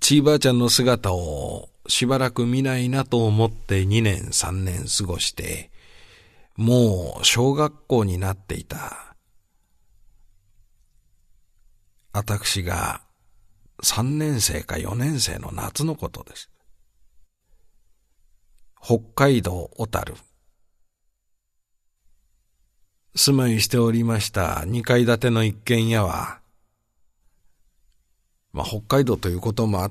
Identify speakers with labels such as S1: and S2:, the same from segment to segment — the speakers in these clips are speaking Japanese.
S1: ちいばあちゃんの姿をしばらく見ないなと思って2年3年過ごして、もう小学校になっていた。私が3年生か4年生の夏のことです。北海道小樽。住まいしておりました2階建ての一軒家は、北海道ということもあって、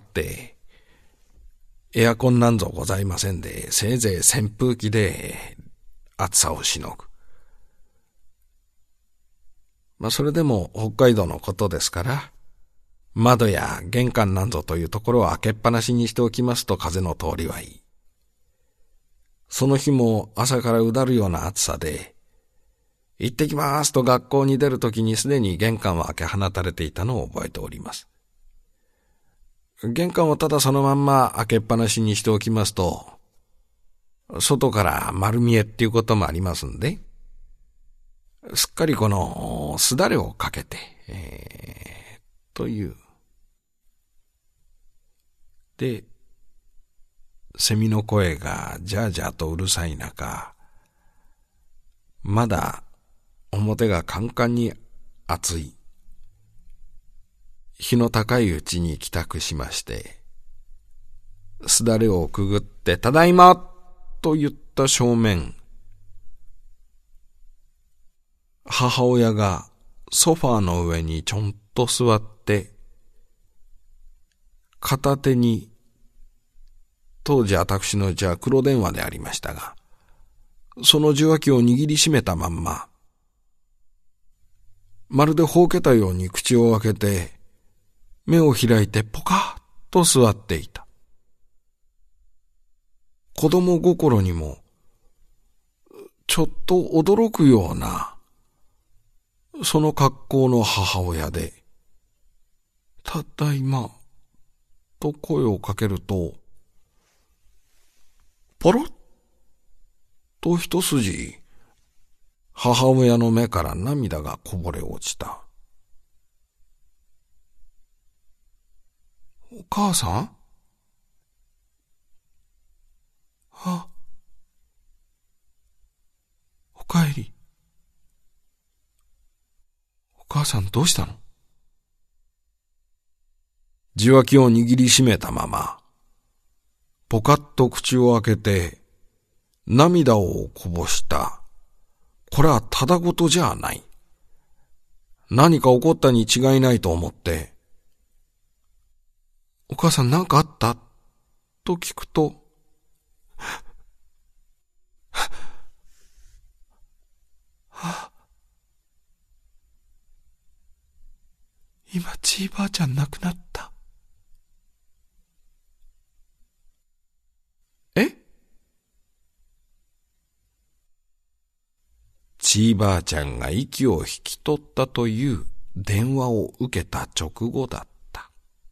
S1: エアコンなんぞございませんで、せいぜい扇風機で暑さをしのぐ。それでも北海道のことですから、窓や玄関なんぞというところを開けっぱなしにしておきますと風の通りはいい。その日も朝からうだるような暑さで、行ってきますと学校に出るときにすでに玄関は開け放たれていたのを覚えております。玄関をただそのまんま開けっぱなしにしておきますと、外から丸見えっていうこともありますんで、すっかりこのすだれをかけて、という。で、セミの声がジャージャーとうるさい中、まだ表がカンカンに暑い。日の高いうちに帰宅しまして、すだれをくぐってただいまと言った正面、母親がソファーの上にちょんと座って、片手に、当時私のうちは黒電話でありましたが、その受話器を握りしめたまんま、まるでほうけたように口を開けて、目を開いてポカッと座っていた。子供心にも、ちょっと驚くような、その格好の母親で、ただいま、と声をかけると、ポロッと一筋、母親の目から涙がこぼれ落ちた。お母さん？おかえり。お母さんどうしたの？受話器を握りしめたまま、ポカッと口を開けて、涙をこぼした。これはただごとじゃない。何か起こったに違いないと思って、お母さん何かあった？と聞くと、今ちいばあちゃん亡くなった。え？ちいばあちゃんが息を引き取ったという電話を受けた直後だった。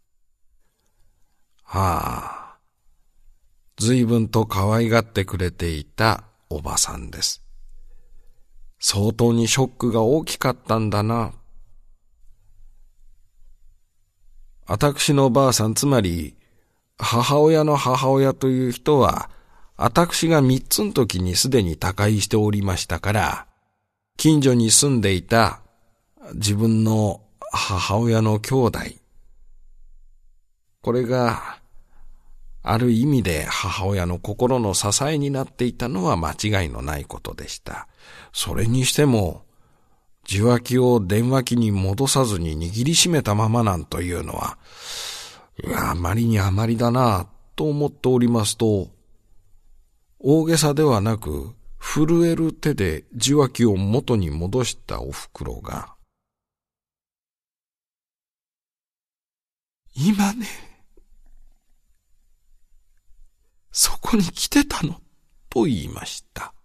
S1: 随分と可愛がってくれていたおばさんです。相当にショックが大きかったんだな。私のばあさん、つまり母親の母親という人は、私が3つの時にすでに他界しておりましたから、近所に住んでいた自分の母親の兄弟。これが、ある意味で母親の心の支えになっていたのは間違いのないことでした。それにしても、受話器を電話機に戻さずに握りしめたままなんというのは、あまりにあまりだなと思っておりますと、大げさではなく、震える手で受話器を元に戻したおふくろが、今ね、そこに来てたの、と言いました。